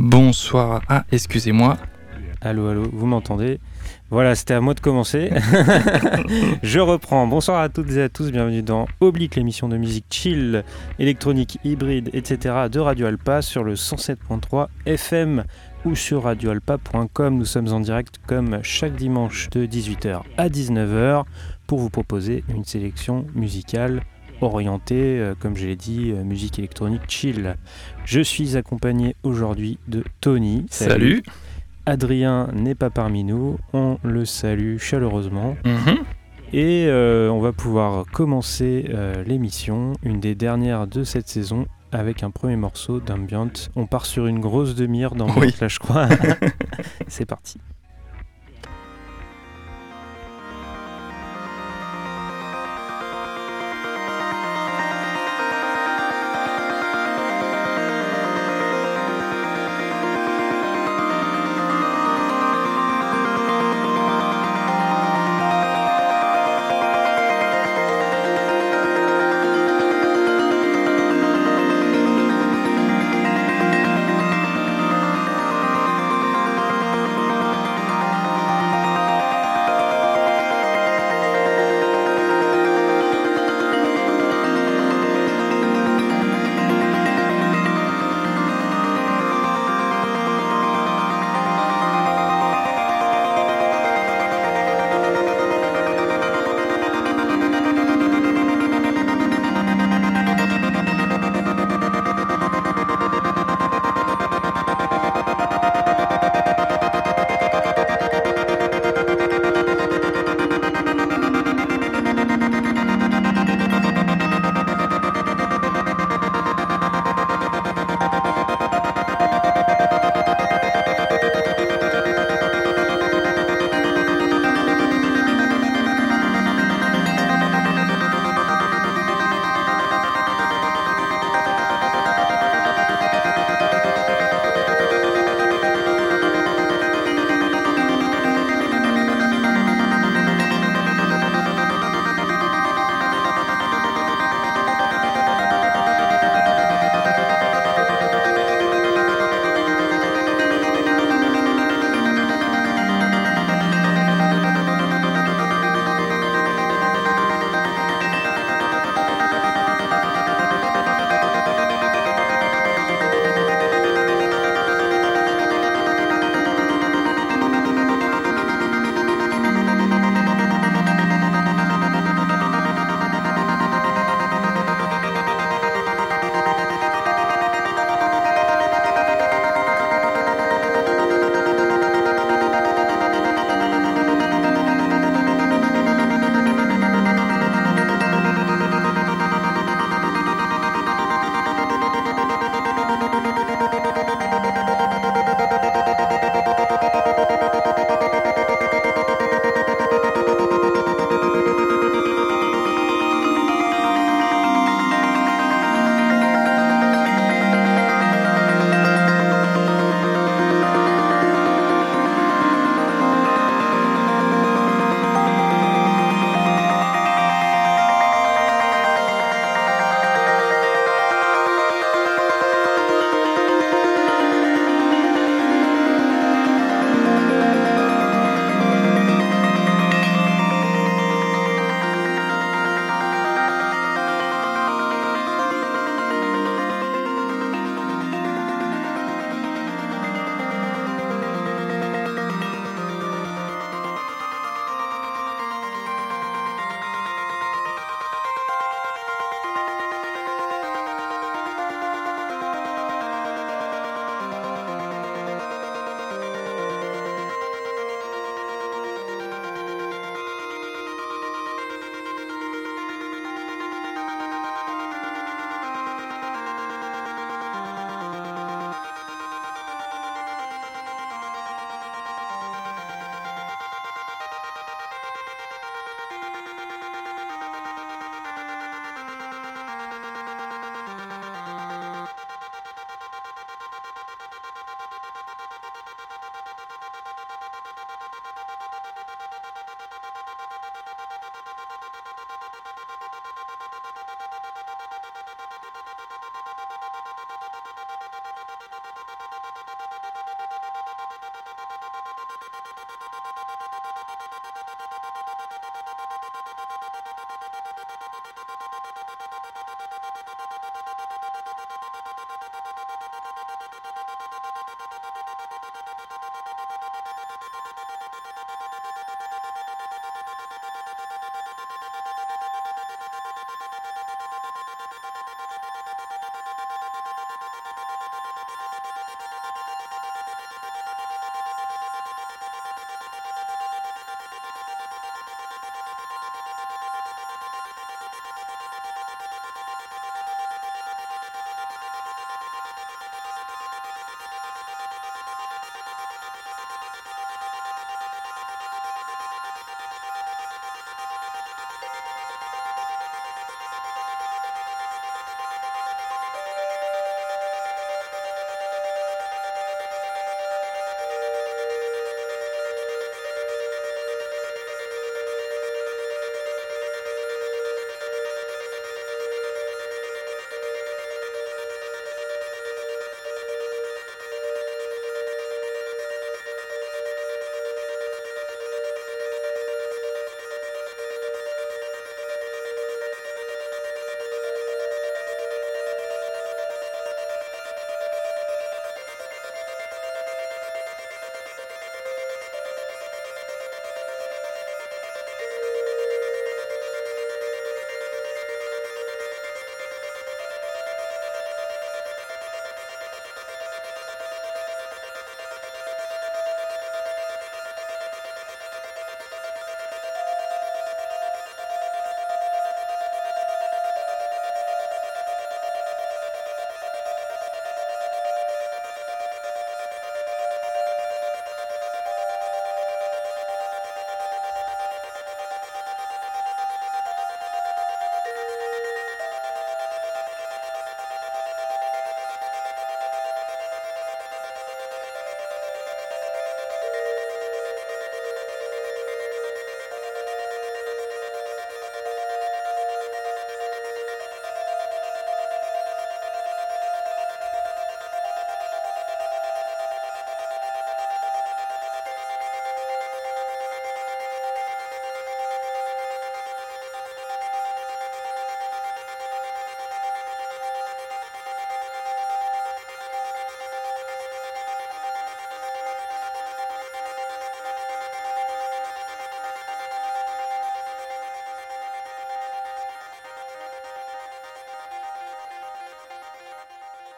Bonsoir. Ah, excusez-moi. Allô, allô, vous m'entendez ? Voilà, c'était à moi de commencer. Je reprends. Bonsoir à toutes et à tous, bienvenue dans Oblique, l'émission de musique chill, électronique, hybride, etc. de Radio Alpa sur le 107.3 FM ou sur radioalpa.com. Nous sommes en direct comme chaque dimanche de 18h à 19h pour vous proposer une sélection musicale orientée, comme je l'ai dit, musique électronique chill. Je suis accompagné aujourd'hui de Tony. Salut. Adrien n'est pas parmi nous, on le salue chaleureusement. Et on va pouvoir commencer l'émission, une des dernières de cette saison, avec un premier morceau d'ambient. On part sur une grosse demi-heure d'ambient, là je crois. C'est parti.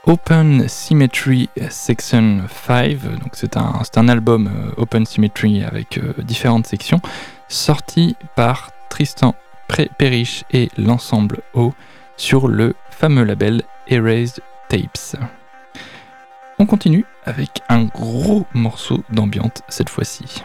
Open Symmetry Section 5, donc c'est un album Open Symmetry avec différentes sections, sorti par Tristan Perrich et l'ensemble O sur le fameux label Erased Tapes. On continue avec un gros morceau d'ambiance cette fois-ci.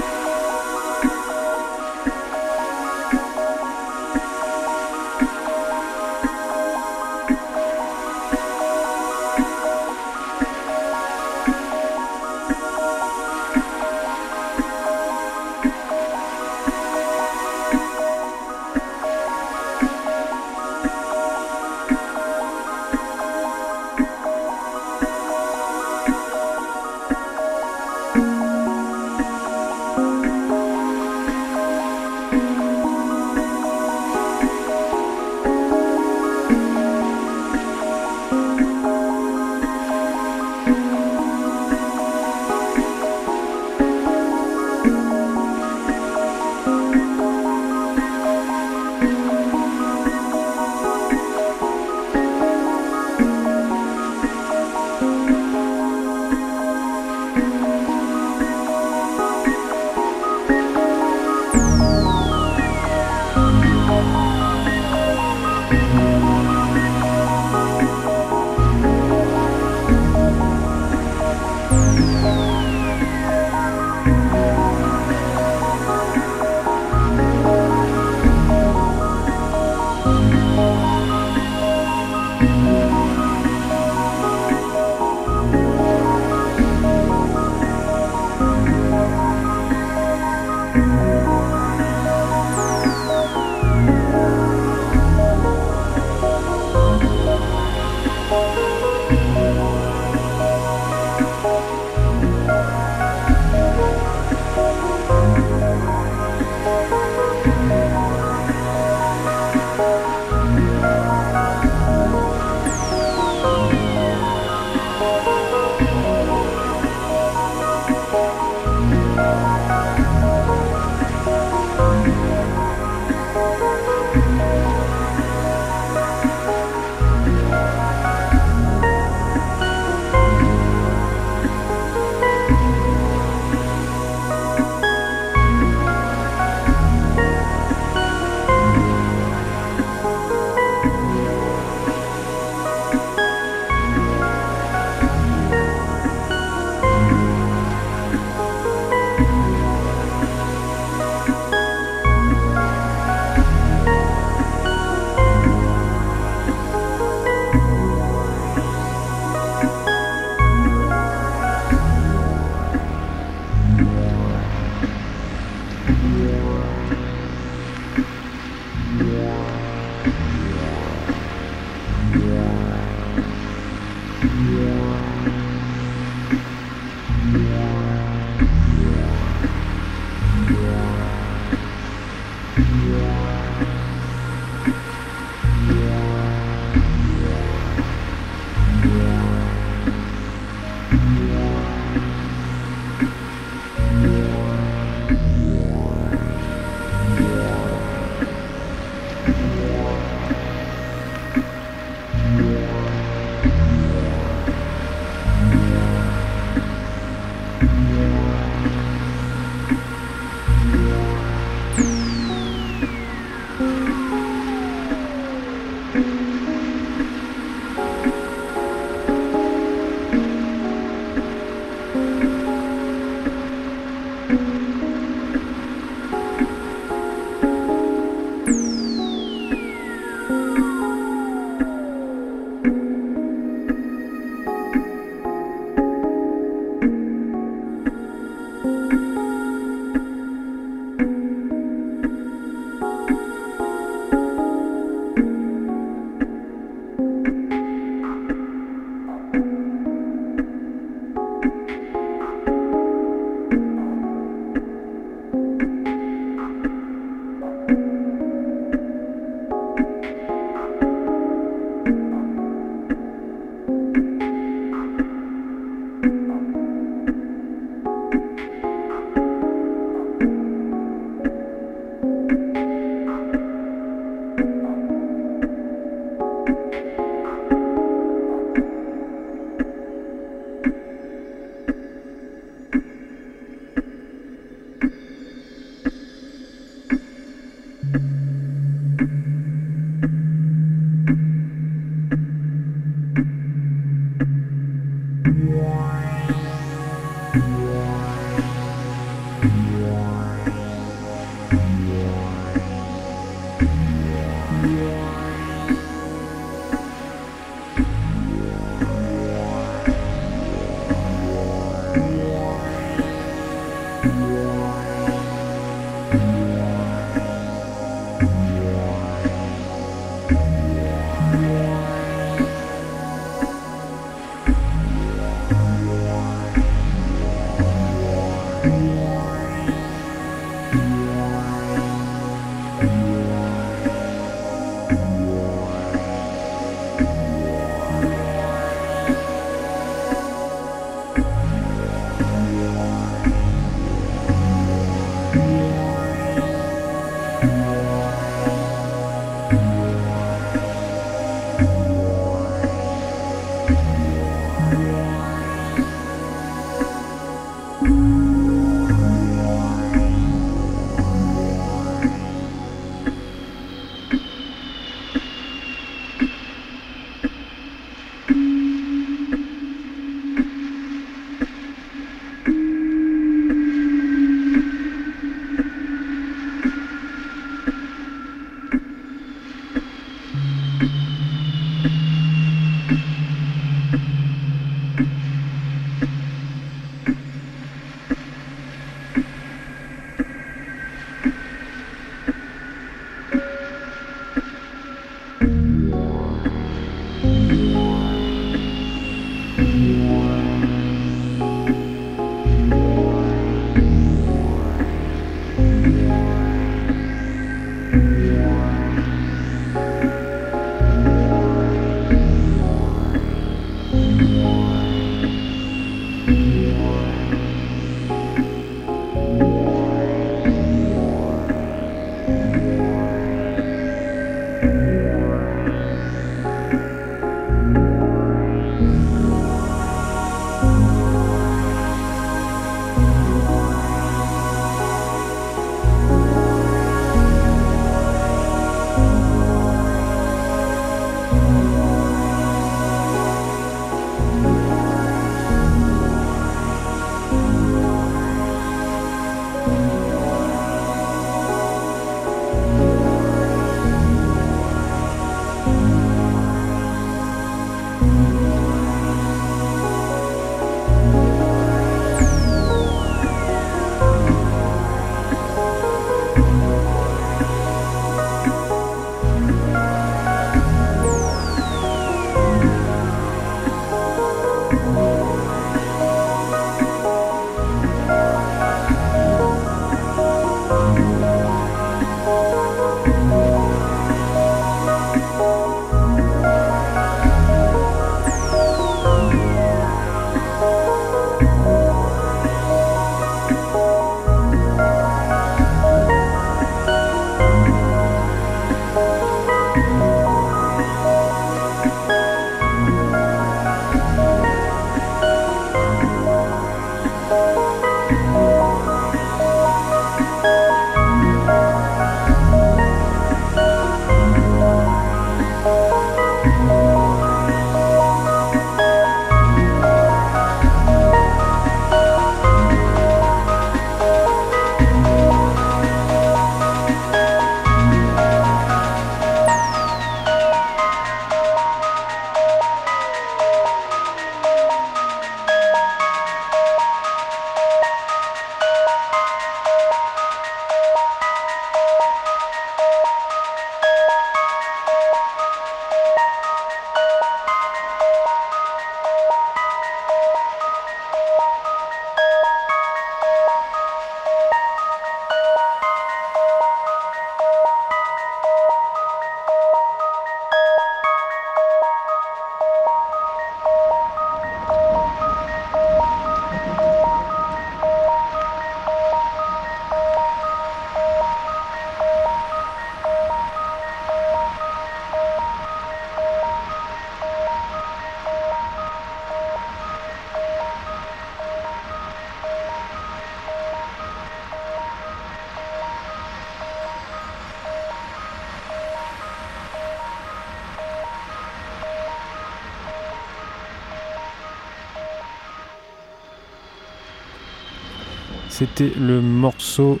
C'était le morceau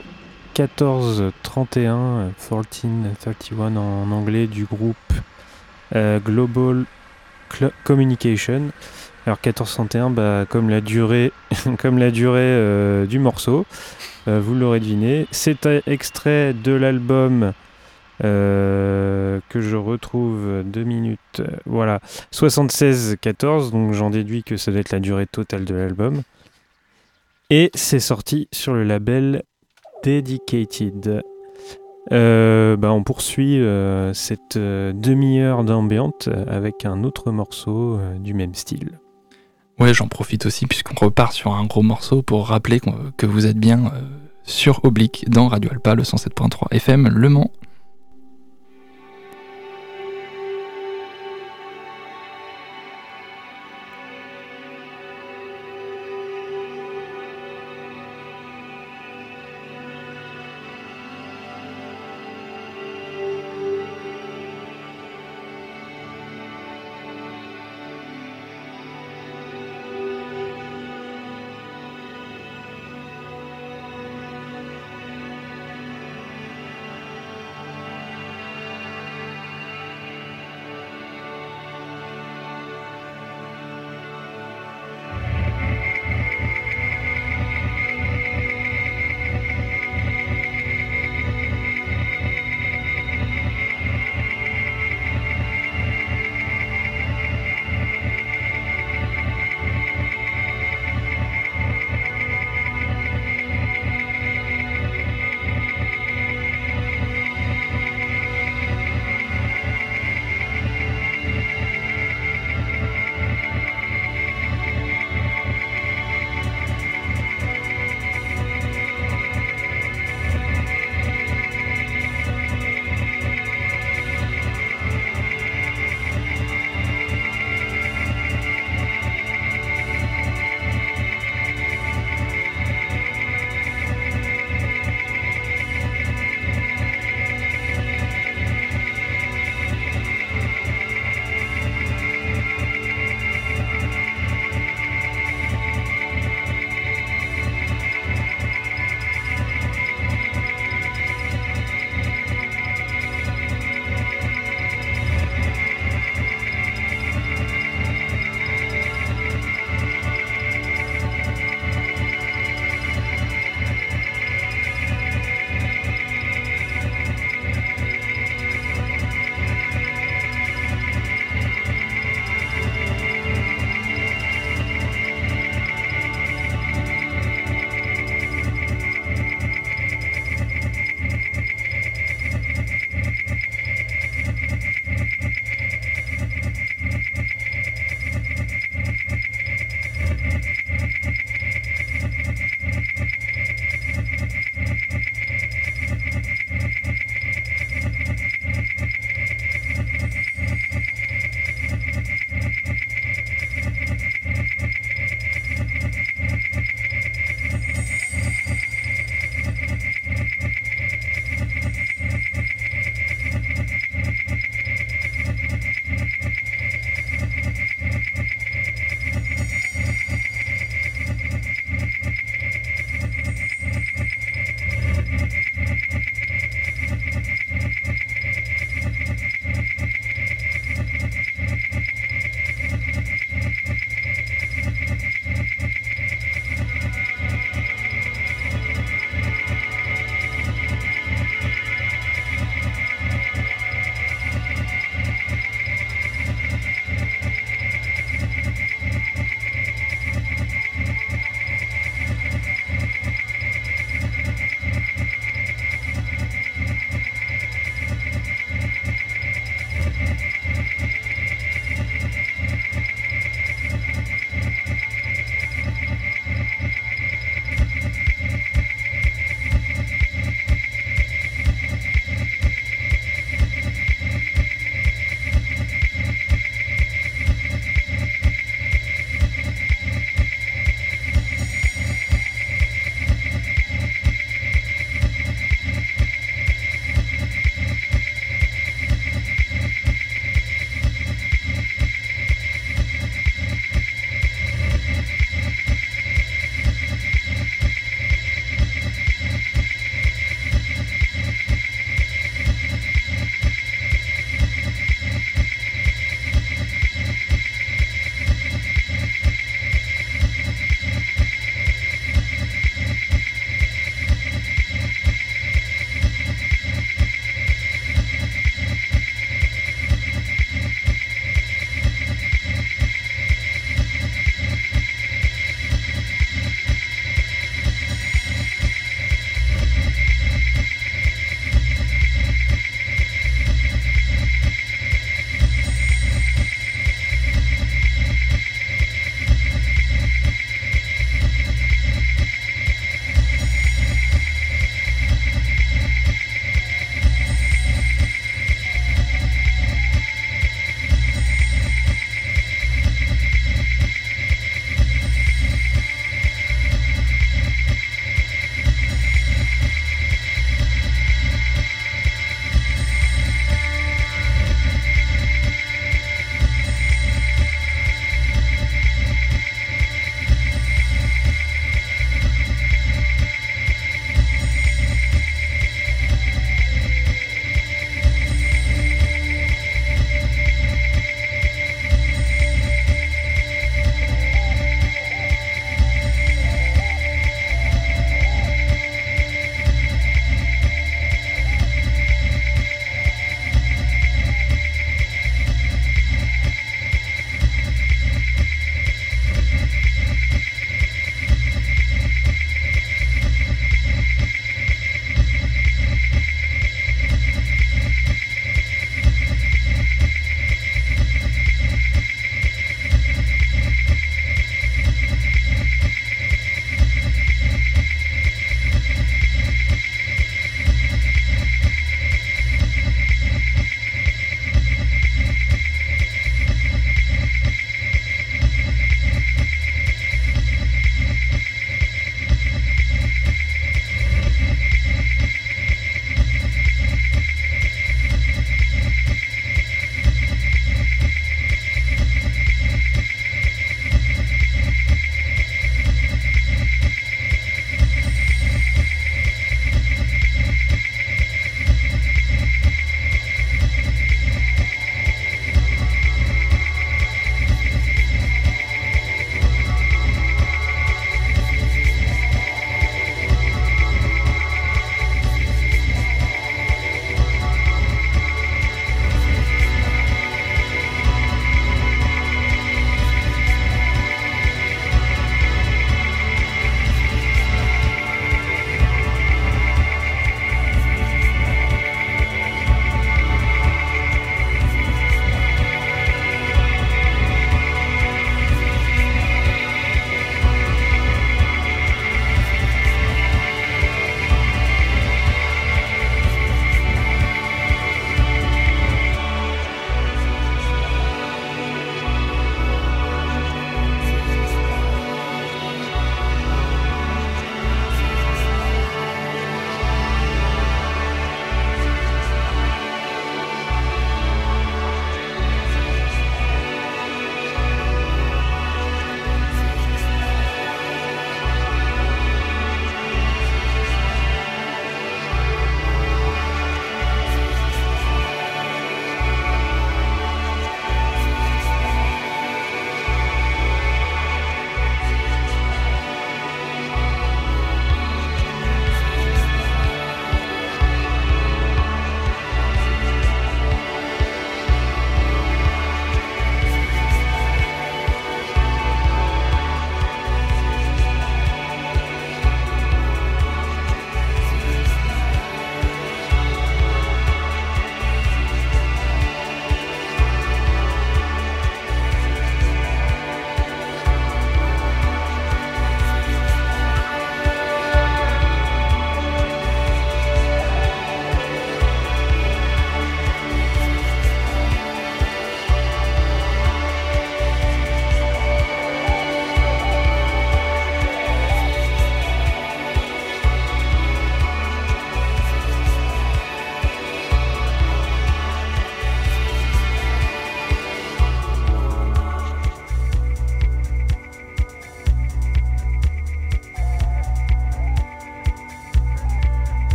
1431, 1431 en anglais, du groupe Global Communication. Alors 1431, comme la durée, du morceau, vous l'aurez deviné. C'est un extrait de l'album que je retrouve 2 minutes, voilà, 76-14, donc j'en déduis que ça doit être la durée totale de l'album. Et c'est sorti sur le label Dedicated. On poursuit cette demi-heure d'ambiante avec un autre morceau du même style. Ouais, j'en profite aussi puisqu'on repart sur un gros morceau pour rappeler que vous êtes bien sur Oblique dans Radio Alpa, le 107.3 FM Le Mans.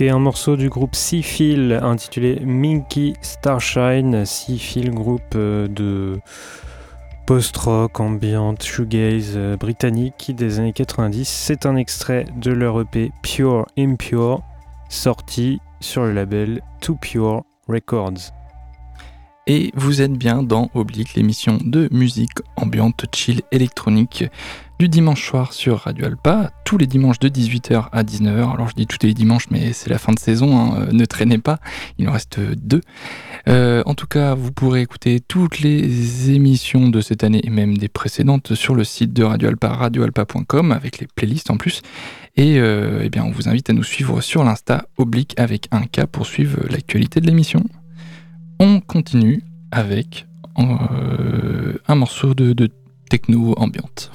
C'était un morceau du groupe Seafield intitulé Minky Starshine. Seafield, groupe de post-rock, ambient, shoegaze britannique des années 90. C'est un extrait de leur EP Pure Impure, sorti sur le label Too Pure Records. Et vous êtes bien dans Oblique, l'émission de musique ambiante, chill, électronique du dimanche soir sur Radio Alpa, tous les dimanches de 18h à 19h. Alors je dis tous les dimanches, mais c'est la fin de saison, hein, ne traînez pas, il en reste 2. En tout cas, vous pourrez écouter toutes les émissions de cette année et même des précédentes sur le site de Radio Alpa, radioalpa.com, avec les playlists en plus. Et eh bien, on vous invite à nous suivre sur l'Insta Oblique avec un K pour suivre l'actualité de l'émission. On continue avec un morceau de techno ambiante.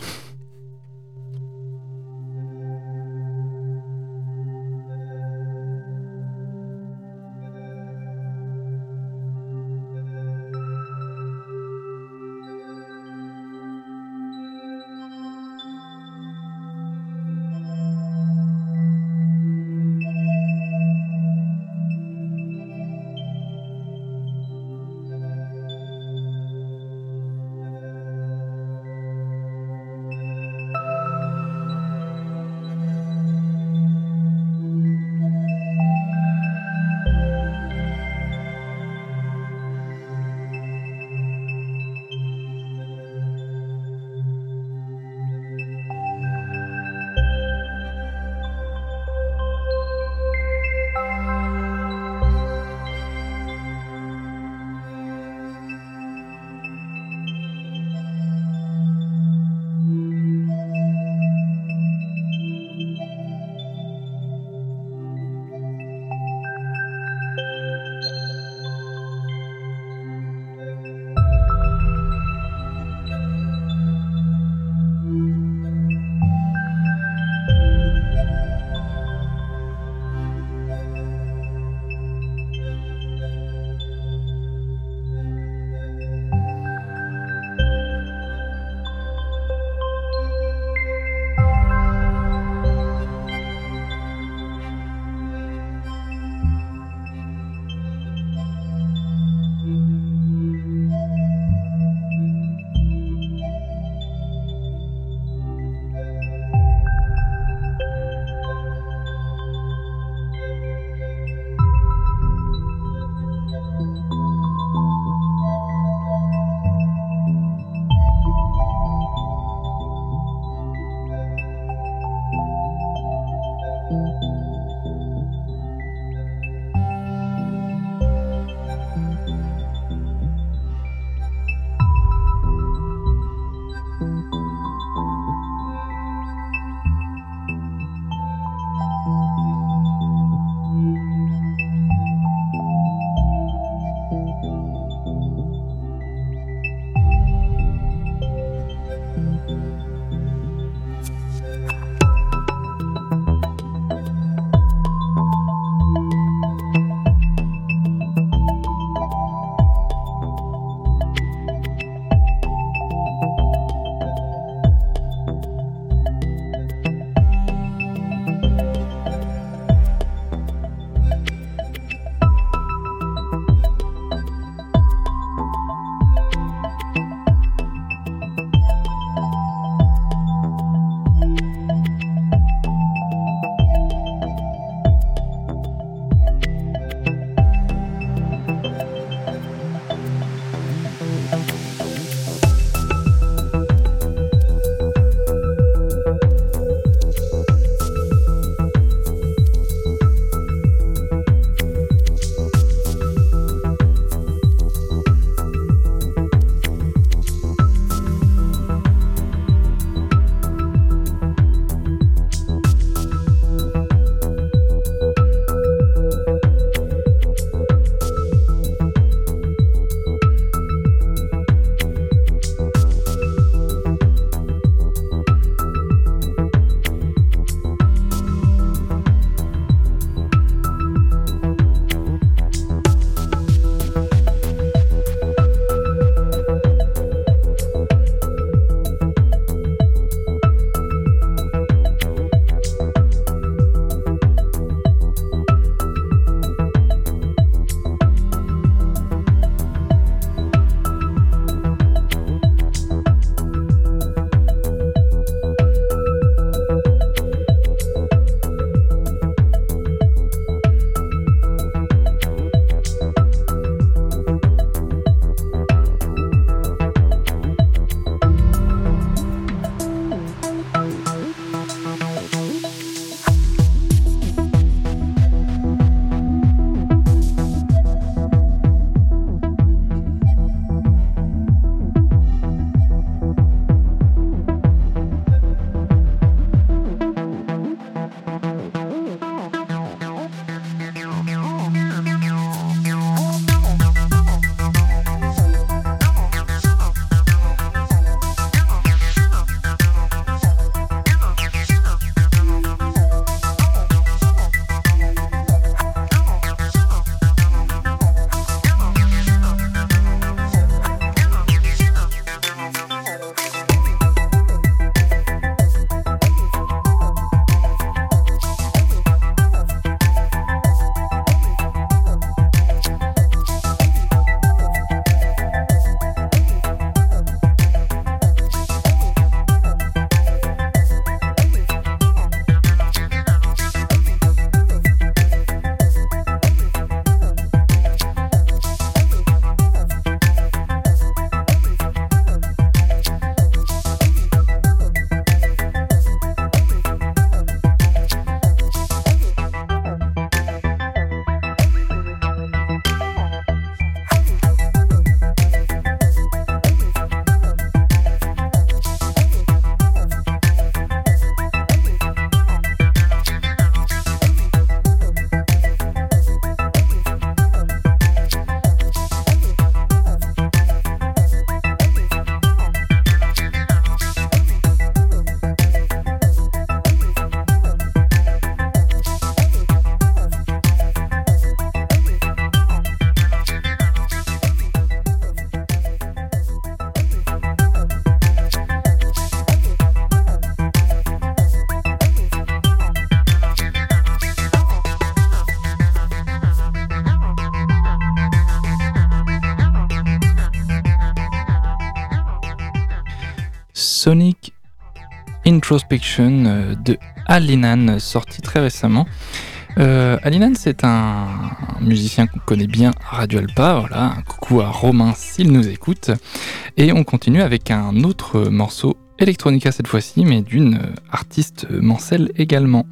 Sonic Introspection de Alinan, sorti très récemment. Alinan, c'est un musicien qu'on connaît bien à Radio Alpa. Voilà, un coucou à Romain s'il nous écoute. Et on continue avec un autre morceau Electronica cette fois-ci, mais d'une artiste mancelle également.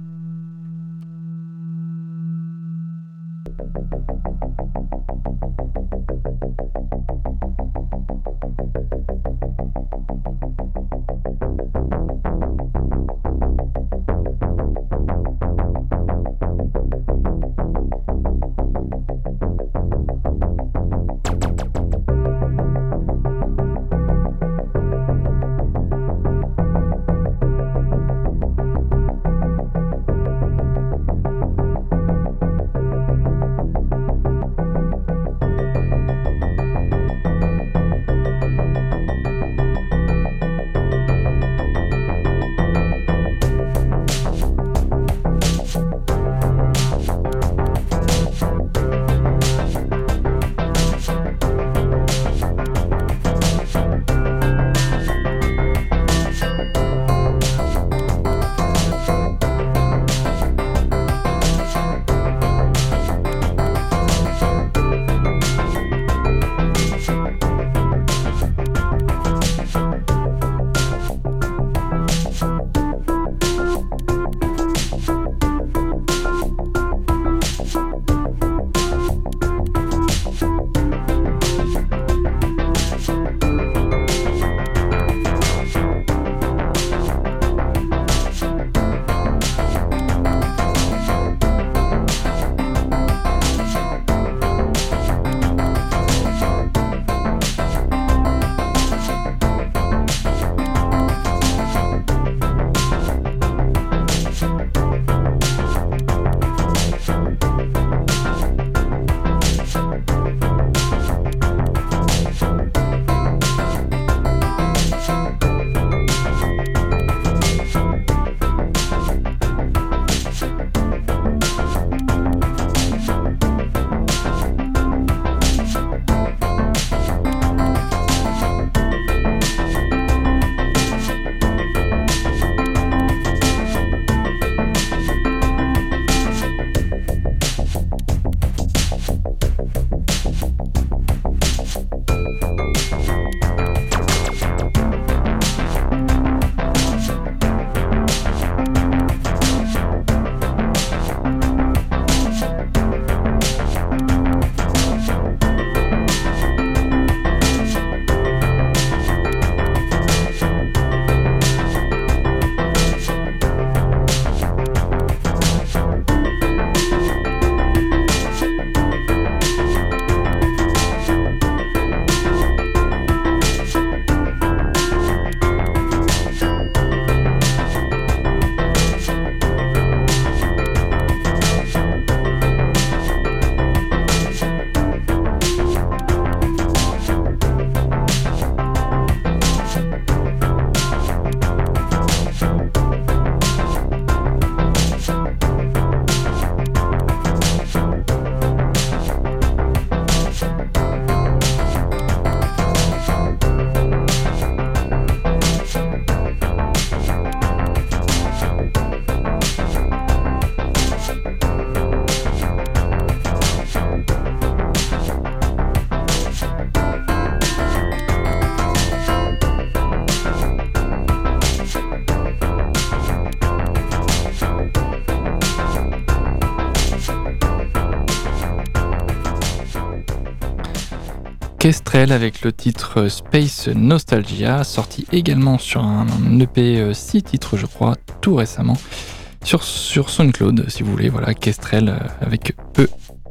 Kestrel avec le titre Space Nostalgia, sorti également sur un EP 6 titres je crois, tout récemment, sur SoundCloud si vous voulez, voilà, Kestrel avec E,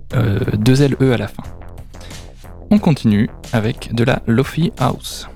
2 L E à la fin. On continue avec de la Lo-Fi House.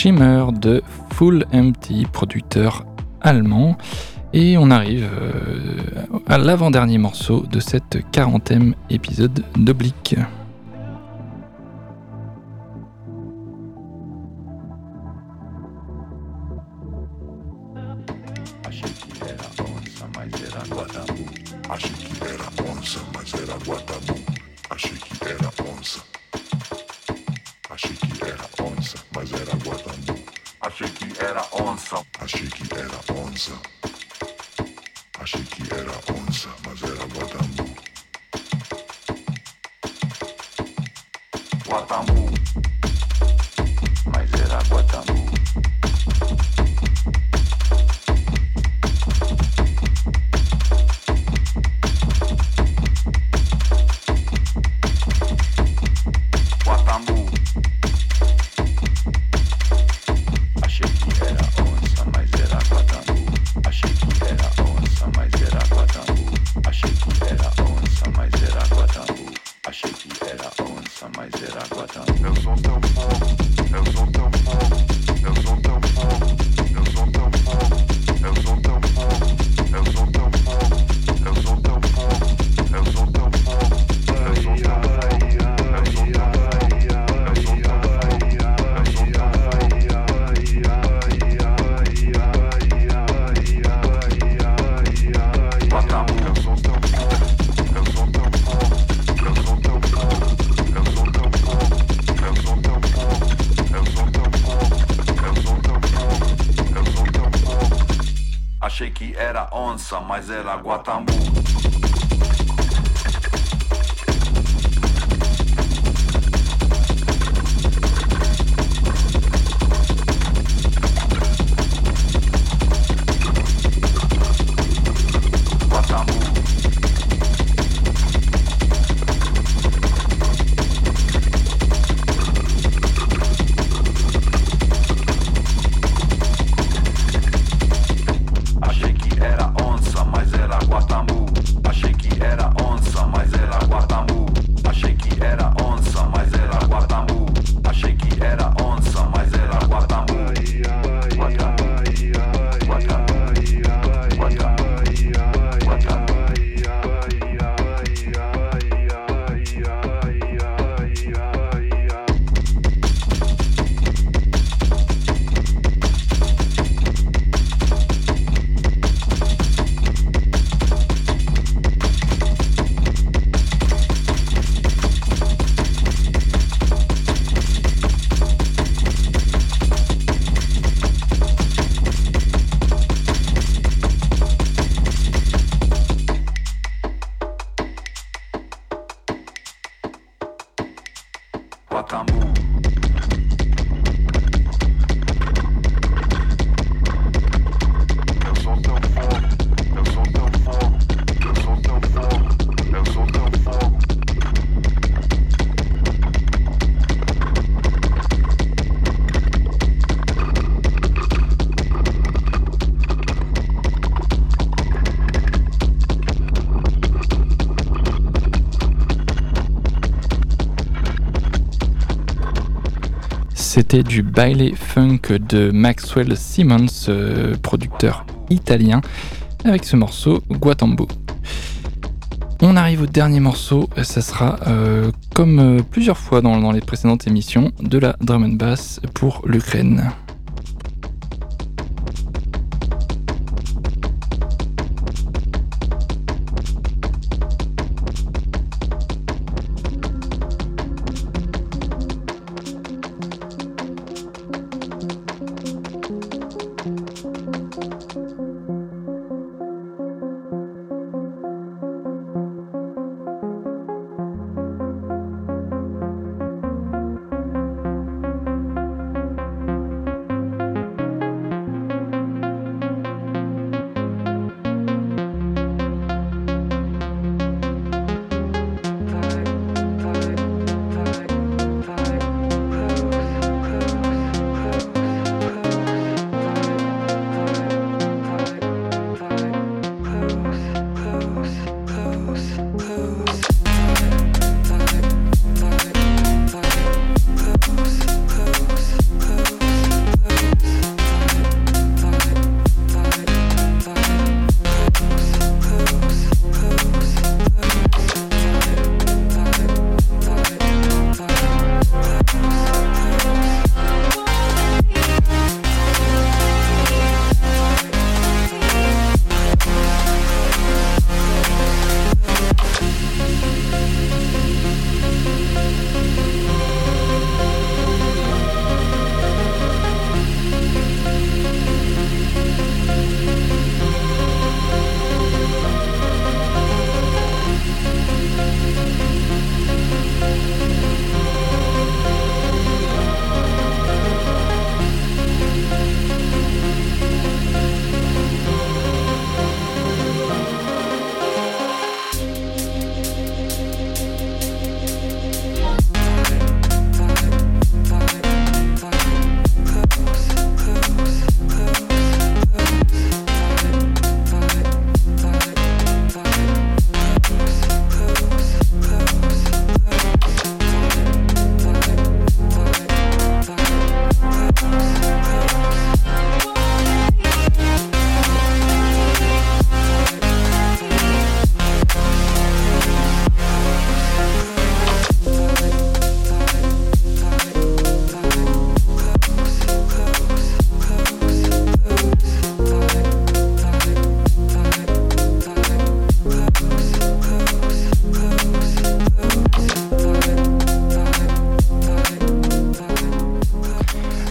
Shimmer de Full Empty, producteur allemand. Et on arrive à l'avant-dernier morceau de cette 40e épisode d'Oblique. Mas era Guatambu. C'était du baile funk de Maxwell Simons, producteur italien, avec ce morceau Guatambu. On arrive au dernier morceau, ça sera, comme plusieurs fois dans les précédentes émissions, de la drum and bass pour l'Ukraine.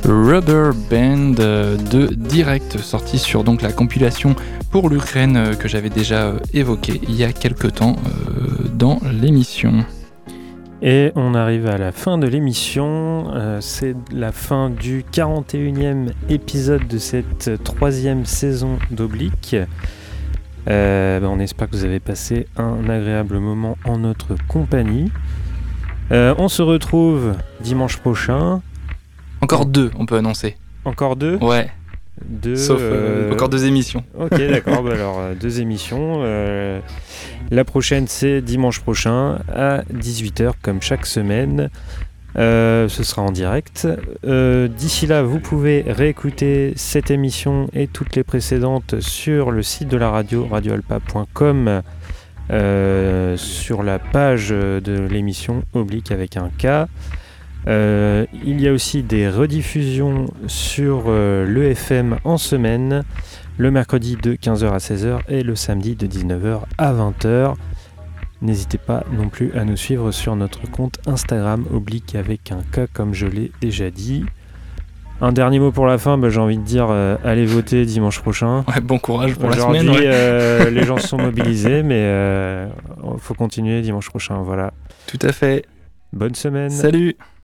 Rubber Band de Direct, sorti sur donc la compilation pour l'Ukraine que j'avais déjà évoquée il y a quelques temps dans l'émission. Et on arrive à la fin de l'émission, c'est la fin du 41e épisode de cette 3e saison d'Oblique. On espère que vous avez passé un agréable moment en notre compagnie. On se retrouve dimanche prochain. Encore 2, on peut annoncer. Encore 2 ? Ouais. Sauf encore 2 émissions. Ok, d'accord. Alors 2 émissions. La prochaine, c'est dimanche prochain à 18h, comme chaque semaine. Ce sera en direct. D'ici là, vous pouvez réécouter cette émission et toutes les précédentes sur le site de la radio, radioalpa.com, sur la page de l'émission Oblique avec un K. Il y a aussi des rediffusions sur l'EFM en semaine, le mercredi de 15h à 16h et le samedi de 19h à 20h. N'hésitez pas non plus à nous suivre sur notre compte Instagram Oblique avec un K, comme je l'ai déjà dit. Un dernier mot pour la fin, j'ai envie de dire allez voter dimanche prochain. Ouais, bon courage pour la Aujourd'hui, semaine. les gens se sont mobilisés, mais faut continuer dimanche prochain. Voilà. Tout à fait. Bonne semaine. Salut.